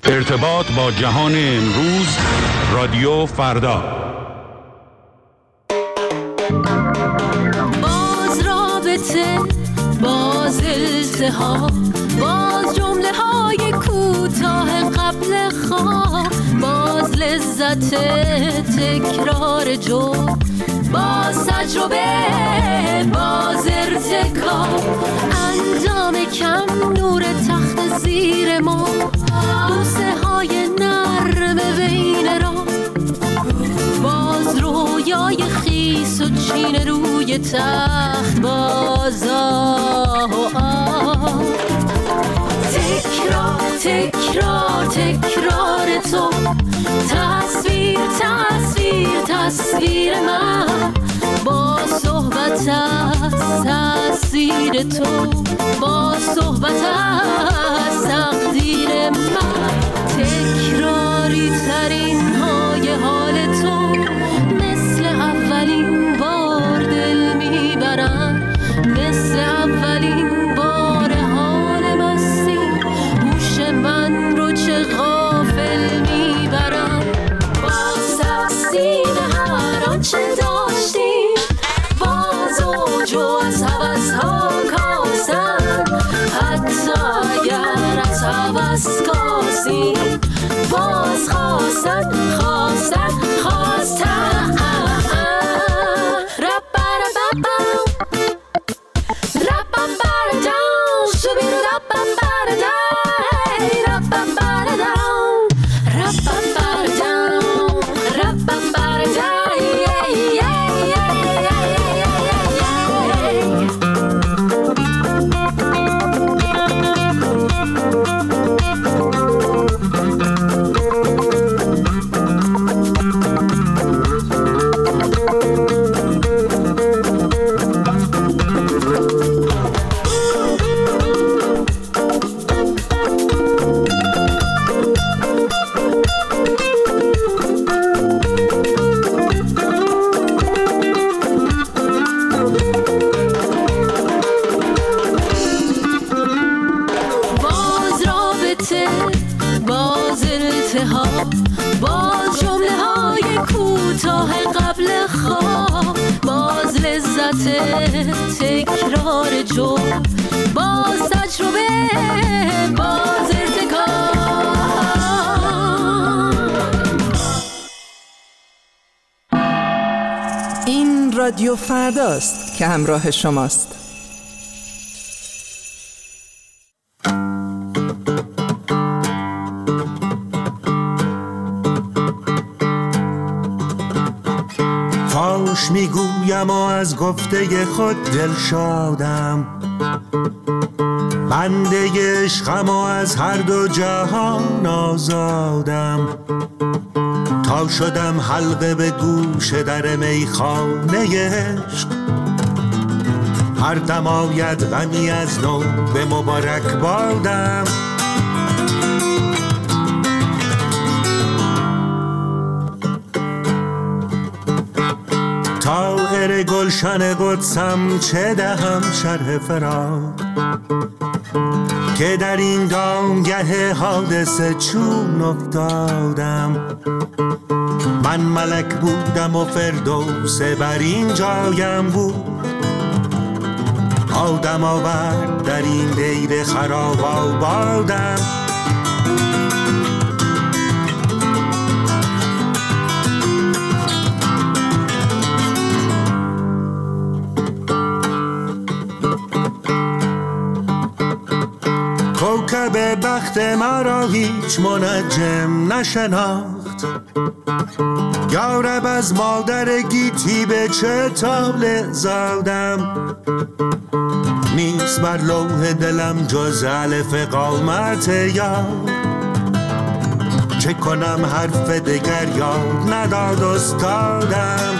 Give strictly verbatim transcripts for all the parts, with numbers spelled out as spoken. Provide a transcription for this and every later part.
ارتباط با جهان امروز، رادیو فردا. باز رابطه، باز التهاب، باز جمله های کوتاه قبل خواب، باز لذت تکرار جرم، باز تجربه، باز ارتکاب، انجام کم، نور تخت زیر ما، بوسه های نرم بین را، باز رویای خیس و چین روی تخت، باز آه و آه، تکرار تکرار تکرار تو، تصویر تصویر تصویر من، با صحبت از تأثیر تو، با صحبت از تقدیر من، تکراری ترین های حال تو، مثل اولین بار دل میبرم، مثل اولین بار حال مستی، هوش من رو چه غافل میبرم، باز تقسیم هر آنچه داشتیم، باز اوج و از هوس‌ها کاستن، حتی اگر از هوس کاستیم، باز خواستن خواستن خواستن، باز التهاب، باز جمله های کوتاه قبل خواب، باز لذت تکرار جرم، باز تجربه، باز ارتکاب. این رادیو فرداست که همراه شماست. فاش میگویم و از گفته خود دل شادم، بنده عشقم و از هر دو جهان آزادم، تا شدم حلقه به گوش در میخانه عشق، هر دم آید غمی از نو به مبارک بادم. طائر گلشن قدسم چه دهم شرح فراق، که در این دامگه حادثه چون افتادم. من ملک بودم و فردوس بر این جایم بود، آدم آورد در این دیر خراب آبادم. کوکب بخت ما را هیچ منجم نشناخت، یارب از مادر گیتی به چه طالع زادم. نیست بر لوح دلم جز الف قامت یاد، چه کنم حرف دگر یاد نداد استادم.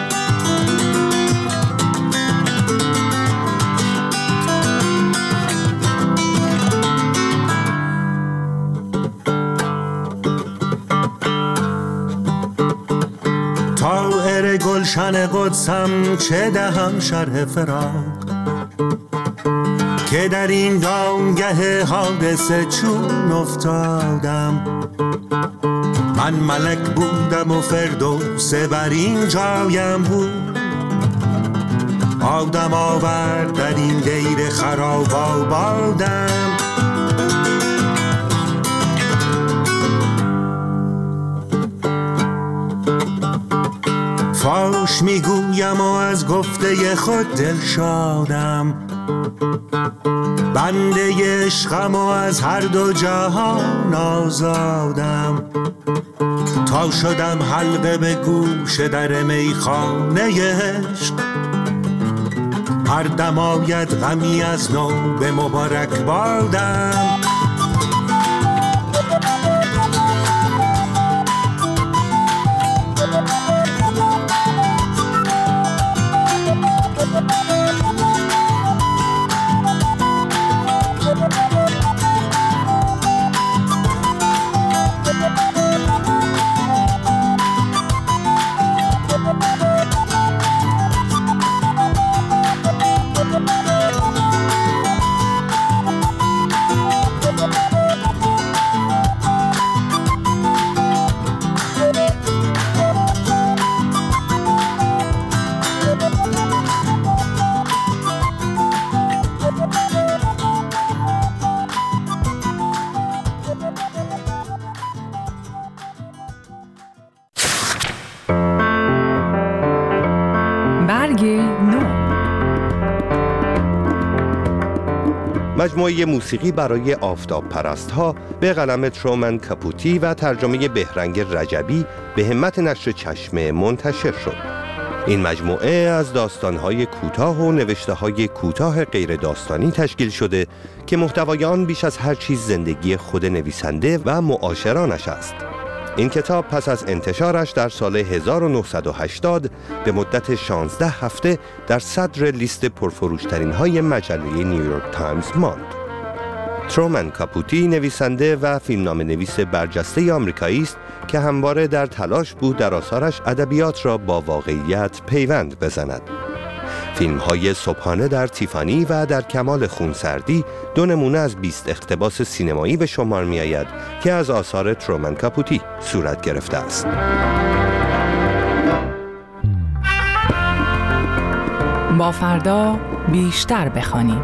طائر گلشن قدسم چه دهم شرح فراق، که که در این دامگه حادثه چون افتادم. من ملک بودم و فردوس بر این جایم بود، آدم آورد در این دیر خراب آبادم. فاش میگویم و از گفته خود دل شادم، بنده عشقم و از هر دو جهان آزادم. تا شدم حلقه به گوش در میخانه عشق، هر دم آید غمی از نو به مبارک بادم. مجموعه موسیقی برای آفتاب پرست ها به قلم ترومن کاپوتی و ترجمه بهرنگ رجبی به همت نشر چشمه منتشر شد. این مجموعه از داستان‌های کوتاه و نوشته‌های کوتاه غیر داستانی تشکیل شده که محتوای آن بیش از هر چیز زندگی خود نویسنده و معاشرانش است. این کتاب پس از انتشارش در سال هزار و نهصد و هشتاد به مدت شانزده هفته در صدر لیست پرفروشترین های مجله نیویورک تایمز ماند. ترومن کاپوتی نویسنده و فیلمنامه نویس برجسته آمریکایی است که همواره در تلاش بود در آثارش ادبیات را با واقعیت پیوند بزند. فیلم‌های صبحانه در تیفانی و در کمال خونسردی دو نمونه از بیست اقتباس سینمایی به شمار می‌آید که از آثار ترومن کاپوتی صورت گرفته است. با فردا بیشتر بخوانیم.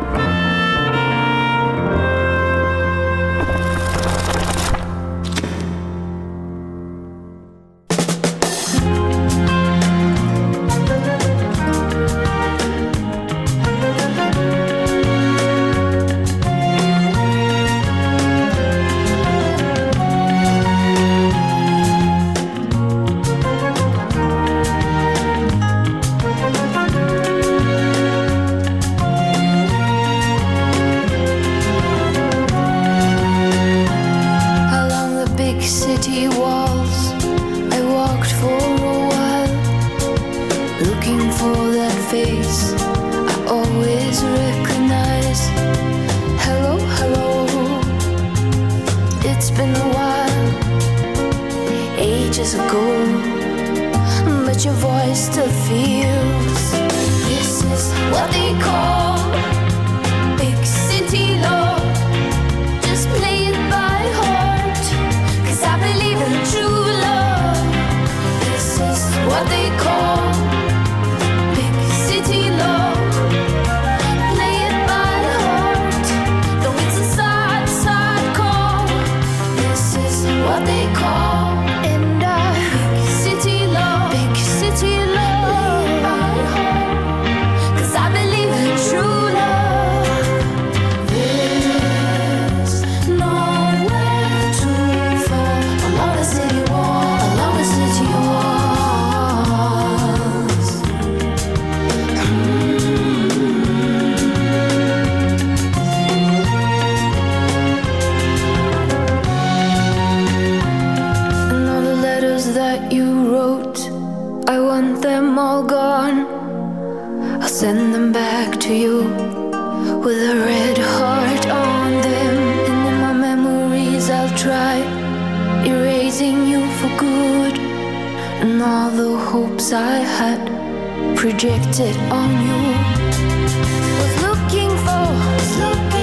I had projected on you was looking for, was looking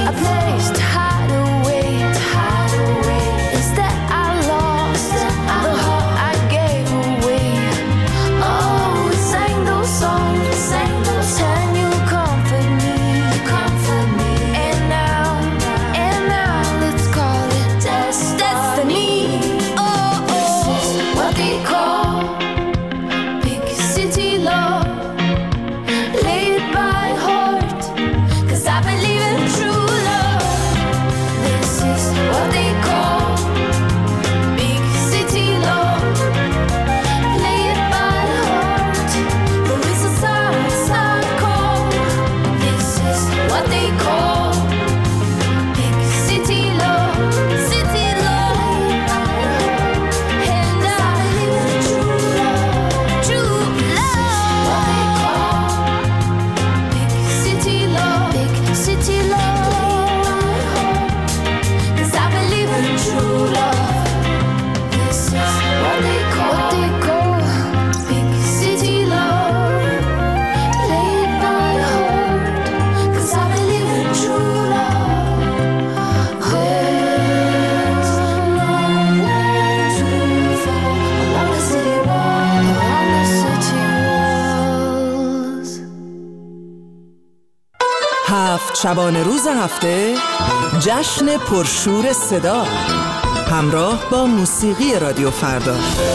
شبانه روز هفته جشن پرشور صدا همراه با موسیقی رادیو فردا.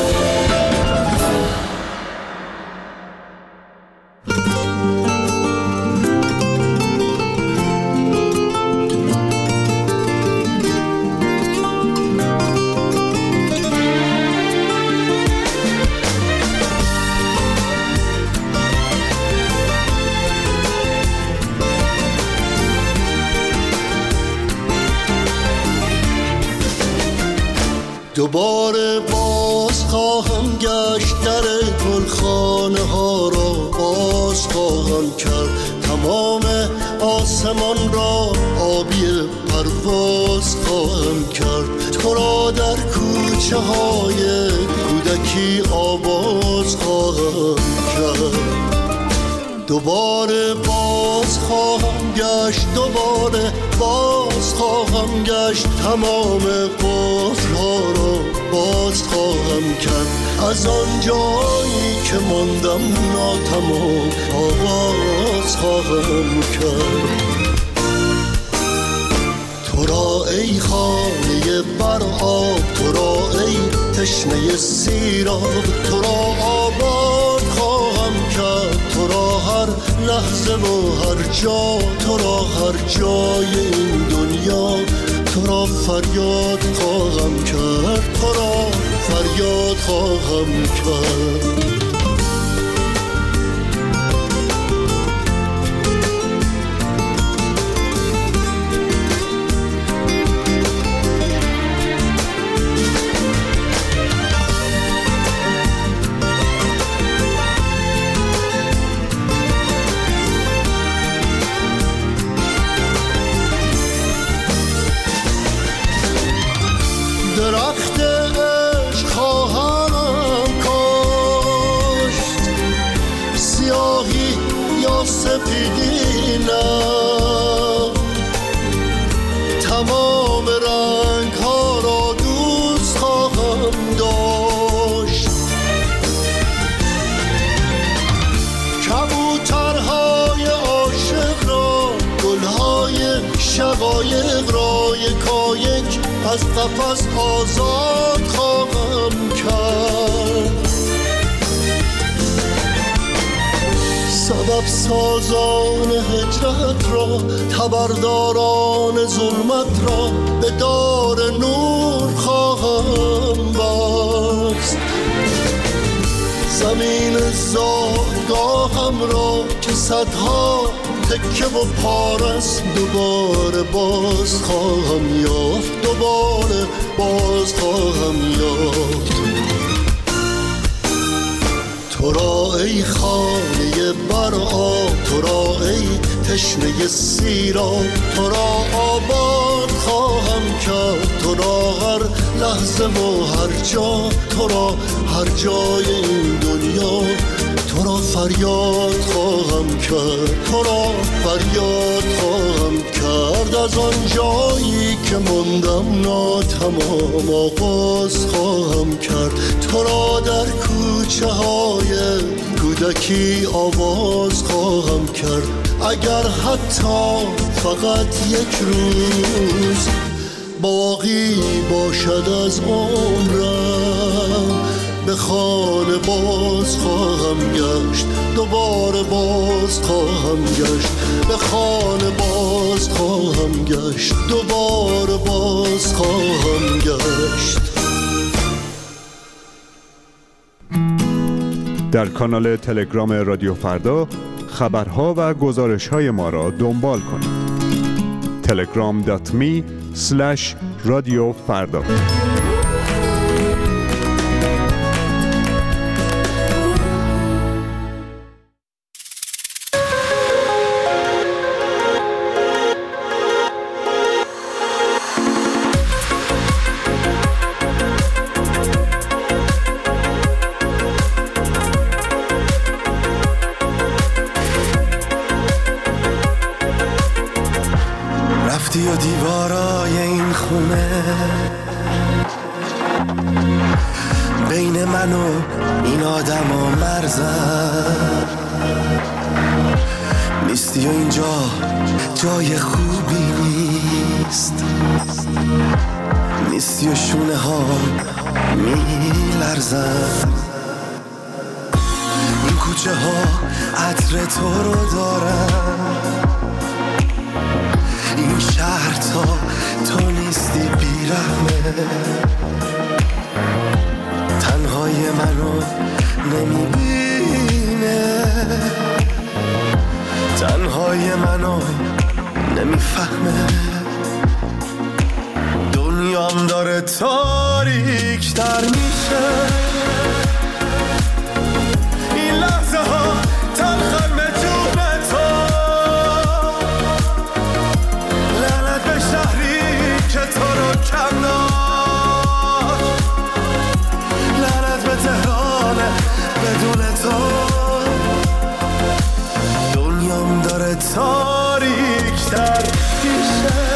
دوباره باز خواهم گشت، در گلخانه ها را باز خواهم کرد، تمام آسمان را آبی پرواز خواهم کرد، تو را در کوچه های کودکی آواز خواهم کرد. دوباره باز خواهم گشت، دوباره باز خواهم گشت، تمام قفل‌ها را باز خواهم کرد، از آن جایی که ماندم ناتمام آواز خواهم کرد. تو را ای خانه بر آب، تو را ای تشنه سیراب، تو را آباد خواهم کرد، تو را هر لحظه و هر جا، تو را هر جای این دنیا، تو را فریاد خواهم کرد، تو را فریاد خواهم کرد. درخت عشق خواهم کاشت، سیاهی یا سپیدی نه، تمام رنگ ها را دوست خواهم داشت، کبوترهای عاشق را، گلهای شقایق را یکایک از قفس آزاد خواهم کرد. سبب سازان هجرت را، تبرداران ظلمت را به دار نور خواهم بست. زمین زادگاهم را که صدها تکه و پارست، دوباره باز خواهم یافت، دوباره باز خواهم یافت. تو را ای خانه بر آب، تو را ای تشنه سیراب، تو را آباد خواهم کرد، تو را هر لحظه و هر جا، تو را هر جای این دنیا، تو را فریاد خواهم کرد، تو را فریاد خواهم کرد، از آن جایی که ماندم ناتمام آغاز خواهم کرد، تو را در کوچه های کودکی آواز خواهم کرد. اگر حتی فقط یک روز باقی باشد از عمرم، به خانه باز خواهم گشت، دوباره باز خواهم گشت، به خانه باز خواهم گشت، دوباره باز خواهم گشت. در کانال تلگرام رادیو فردا خبرها و گزارش‌های ما را دنبال کنید. تلگرام دات می اسلش رادیو فردا. رفتی و دیوارای این خونه بین من و این آدم و مرزم نیستی نیستی و اینجا جای خوبی نیست، نیستی و شونه ها می لرزن. این کوچه ها عطر تو رو دارن، این شهر تا تو نیستی بیرحمه. تنهای منو نمیبینه، تنهای منو نمیفهمه. دنیام داره تاریک تر میشه، این لحظه ها تلخن به جون تو. لعنت به شهری که تو رو کم داشت، لعنت به تهران بدون تو. دنیام داره تاریک تر میشه،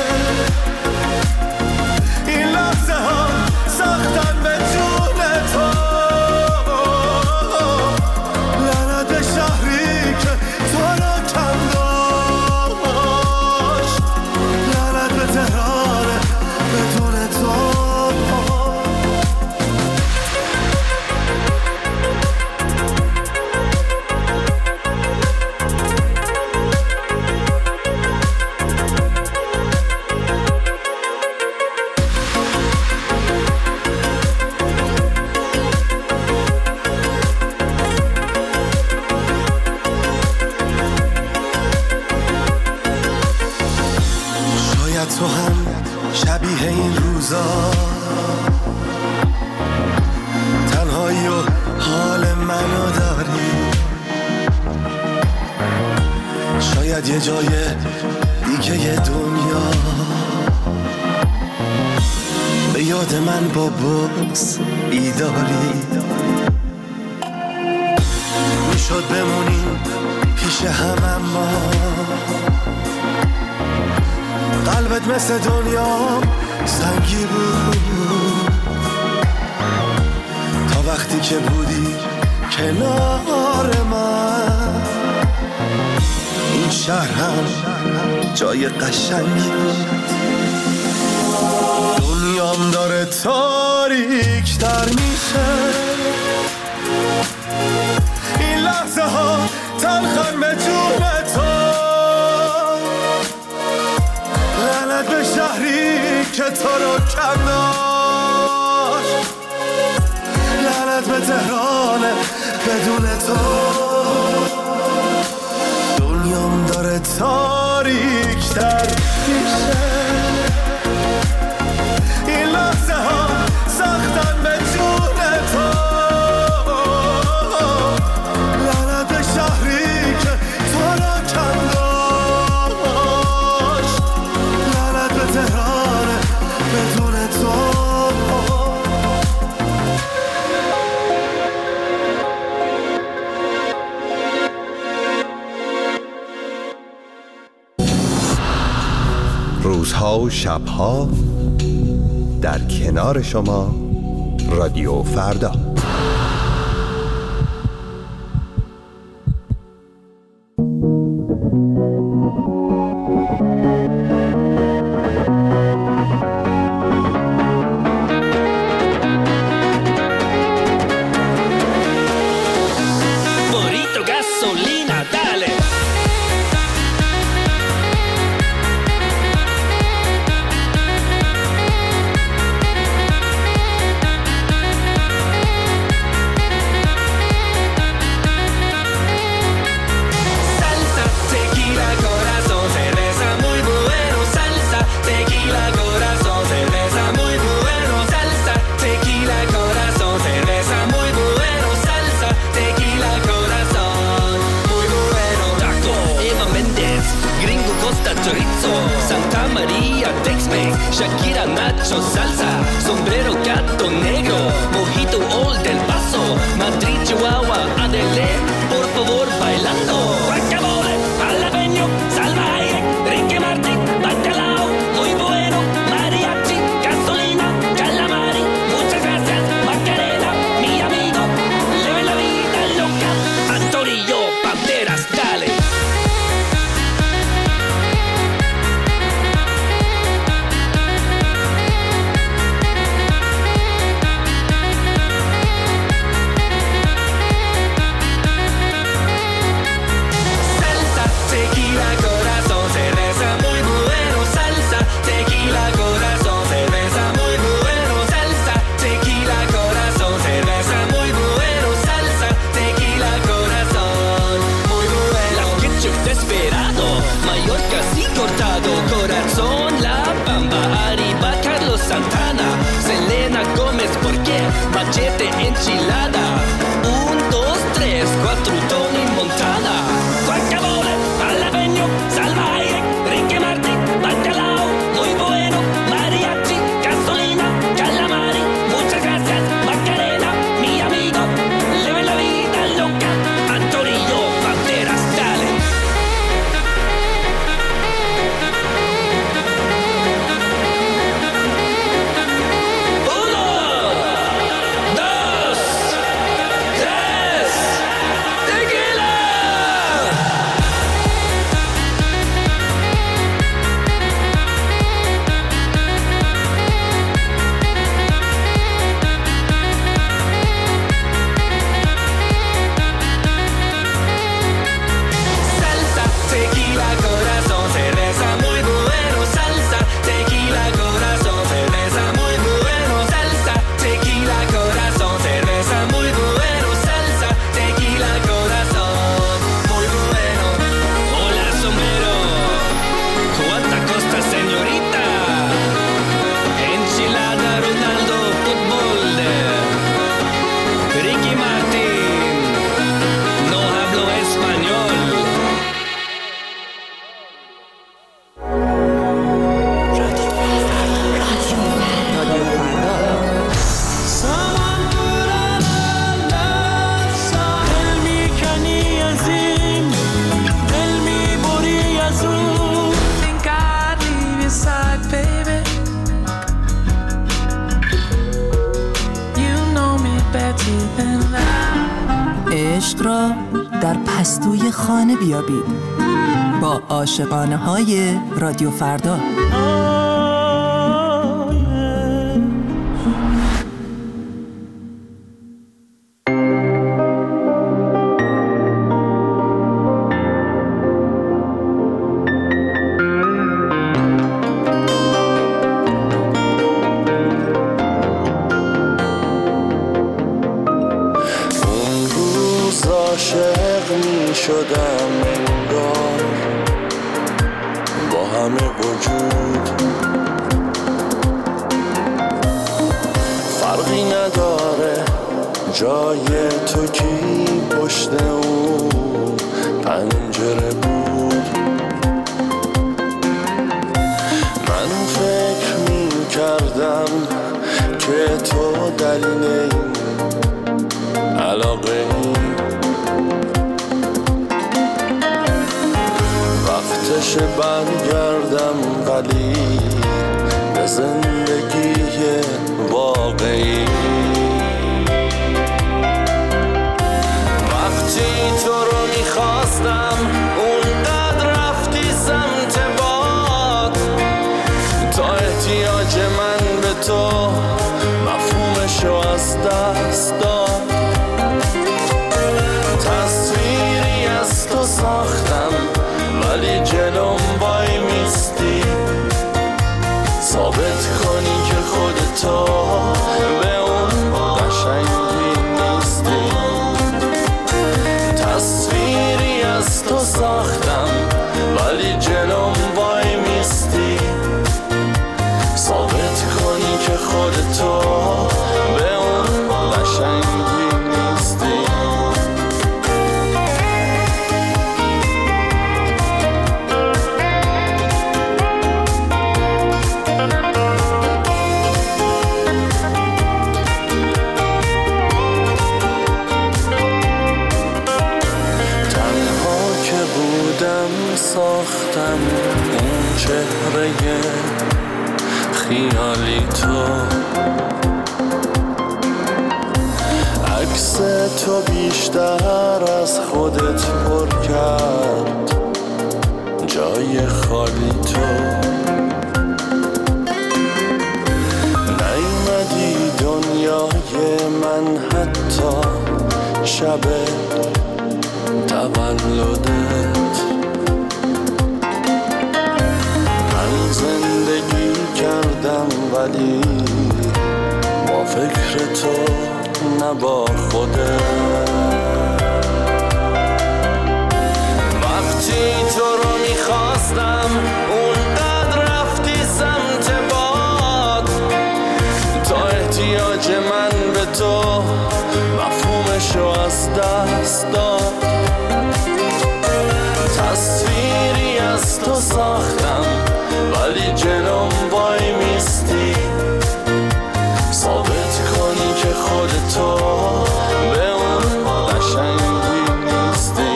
این لحظه ها سختن به جون تو. لعنت به شهری که تو را کم داشت، لعنت به تهران بدون تو. تو هم شبیه این روزا، تنهایی و حال منو داری. شاید یه جای دیگه یه دنیا به یاد من با بغض بیداری. میشد بمونیم پیش هم اما قلبت مثل دنیا سنگی بود. تا وقتی که بودی کنار من، این شهر هم جای قشنگی بود. دنیام داره تاریک تر میشه، این لحظه ها تلخن به جون تو. لعنت به شهری که تو رو کم داشت، لعنت به تهران بدون تو. دنیام داره تاریک تر میشه، این لحظه ها سختن به جون تو. لعنت به شهری که تو رو کم داشت، لعنت به تهران بدون تو. روزها و شبها در کنار شما رادیو فردا. Shakira, Nacho, salsa, sombrero, gato negro, mojito, Old El Paso, Madrid, Chihuahua, Adele, por favor, bailando. Guacamole, jalapeño, salvaje, Ricky Martin, bacalao, muy bueno, mariachi, gasolina, calamari, muchas gracias, Macarena, mi amigo, leve la vida loca, Antonio, Banderas, dale. comes porque machete enchilada. Un, dos, tres, cuatro, Tony Montana. Guacamole, jalapeño, salvaje, Ricky Martin, bacalao, muy bueno, mariachi, gasolina, calamari. Muchas gracias, Macarena, mi amigo. Leve la vida loca, Antonio Banderas, dale. عشق را در پستوی خانه بیابید با عاشقانه های رادیو فردا. عاشق می شدم انگار با همه وجود، فرقی نداره جای تو کی پشت اون پنجره بود. من فکر می کردم که تو دلیل این علاقه ای، وقتش برگردم ولی به زندگی واقعی. وقتی تو رو میخواستم اونقدر رفتی سمت باد، تا احتیاج من به تو مفهومشو از دست داد. تصویری از تو ساختم ولی جلوم وای میستی، ثابت کنی که خودتو به اون قشنگی نیستی. تصویری از تو ساختم ولی جلوم وای میستی، ثابت کنی که خودتو به اون قشنگی نیستی. ساختم اون چهره خیالی تو، عکس تو بیشتر از خودت پر کرد جای خالی تو. نیومدی دنیای من حتی شب تولدت، زندگی کردم ولی با فکر تو نه با خودت. وقتی تو رو میخواستم اونقدر رفتی سمت باد، تا احتیاج که من به تو مفهومشو از دست داد. تصویری از تو ساختم ولی جلوم وای میستی، ثابت کنی که خودتو به اون قشنگی نیستی.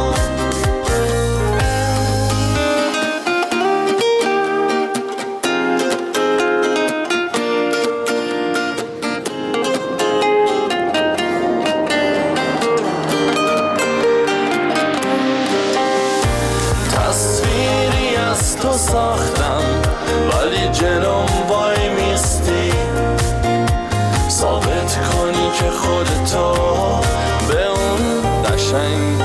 تصویری از تو ساختم ولی جلوم وای میستی، ثابت کنی که خودتو به اون قشنگ